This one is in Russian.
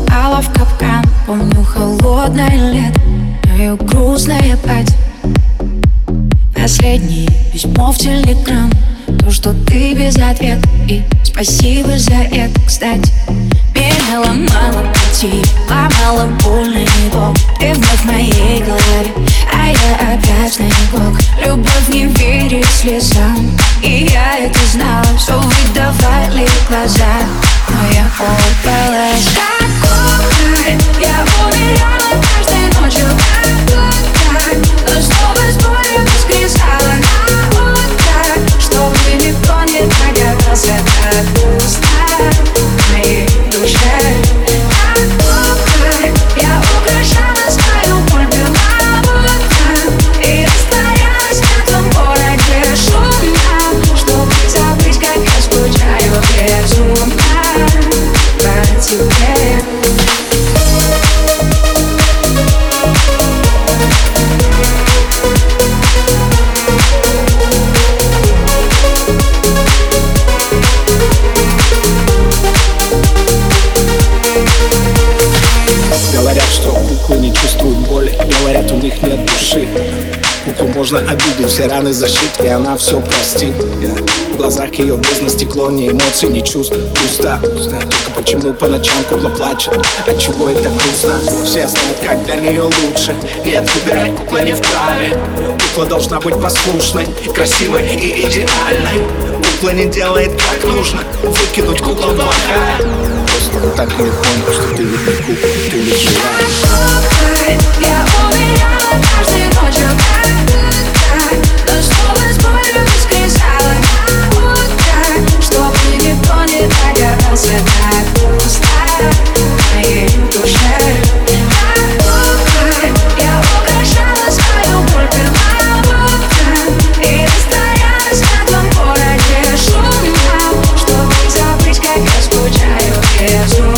попала в капкан. Помню холодное лето, твое грустное платье, последнее письмо в телеграм, то, что ты без ответа. И спасибо за это, кстати. Меня ломало пути, ломало больно и боль. Ты вновь в моей голове, а я опять снегок. Любовь не верит слезам, и я это знала. Все выдавали глаза, но я улыбалась. Какой я уверяла каждой ночью, но снова с болью воскресала на утро, чтобы никто не догадался, так пусто в моей душе. Какой я украшала свою боль беловодом и растворялась в этом городе шумно, чтобы забыть, как я скучаю безумно по тебе. Говорят, что куклы не чувствуют боли, говорят, у них нет души. Куклу можно обидеть, все раны зашить, и она все простит. В глазах ее бездна стекло, ни эмоций, ни чувств, пусто. Только почему по ночам кукла плачет, отчего это грустно? Все знают, как для нее лучше, и отвыбирать кукла не вправе. Кукла должна быть послушной, красивой и идеальной. Кукла не делает как нужно, выкинуть куклу плохая. Просто так и не понял, что ты ведь не кукла, ты ведь живая. Я уверяла каждой ночью, но снова с болью воскресала на утро, чтобы никто не догадался, так пусто в моей душе. Я украшала свою боль беловодом и растворялась в этом городе шумно, чтобы забыть, как я скучаю безумно.